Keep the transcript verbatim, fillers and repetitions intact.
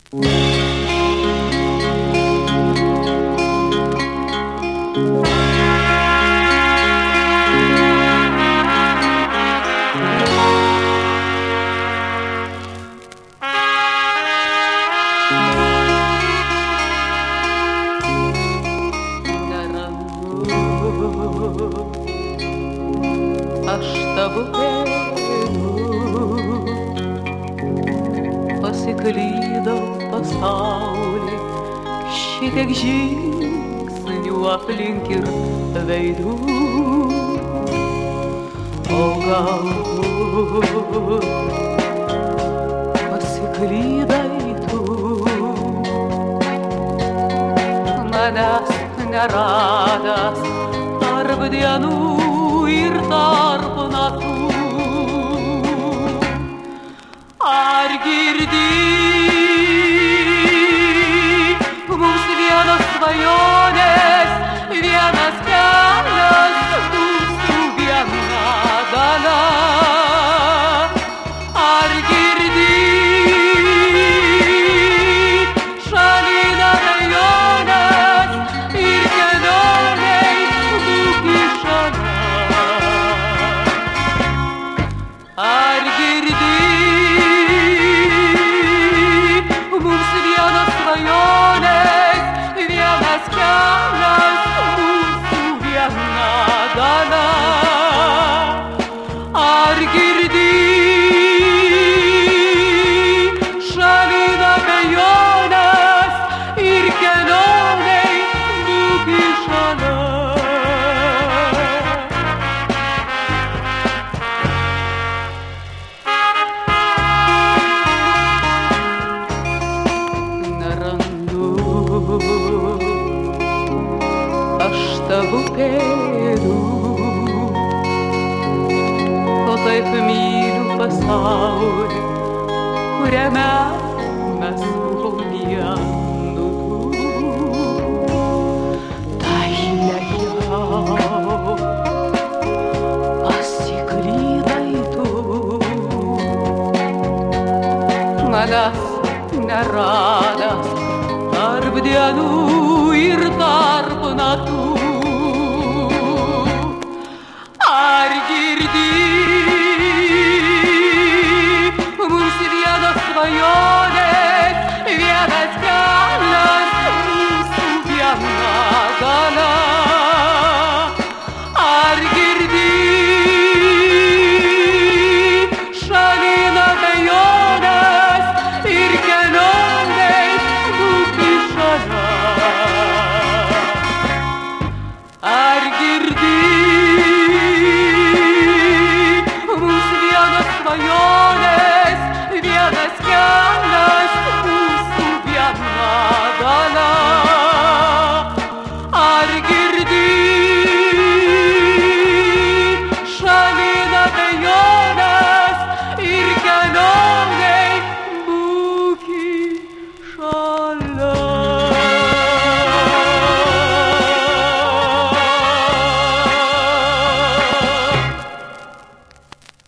Aš tavo pėdų pasiklydau pasaulį, šitiek žingsnių aplink ir veidų. O galbūt pasiklydai tu, manęs neradęs tarp dienų ir tarp natų. Ar girdi mums vienos svajonės, vienas kelias, mūsų viena dalia? Ar girdi šalin abejonės ir kelionei būk į šalia? Ar girdi mums vienos svajonės, vienas kelias, mūsų viena dalia? Ar girdi šalin abejonės ir kelionei būk į šalia? Aš tavo pėdų, o taip myliu pasaulį, kuriame mes buvom vienu tu. Tai nejau pasiklydai tu, manęs neradęs tarp dienų ir tarp natų. Ar girdi mums vienos svajonės, vienas kelias, mūsų viena dalia?